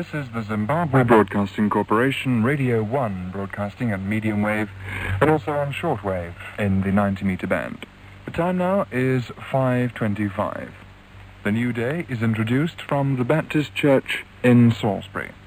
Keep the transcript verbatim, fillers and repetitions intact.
This is the Zimbabwe Broadcasting Corporation, Radio one, broadcasting at medium wave and also on shortwave in the ninety meter band. The time now is five twenty-five. The new day is introduced from the Baptist Church in Salisbury.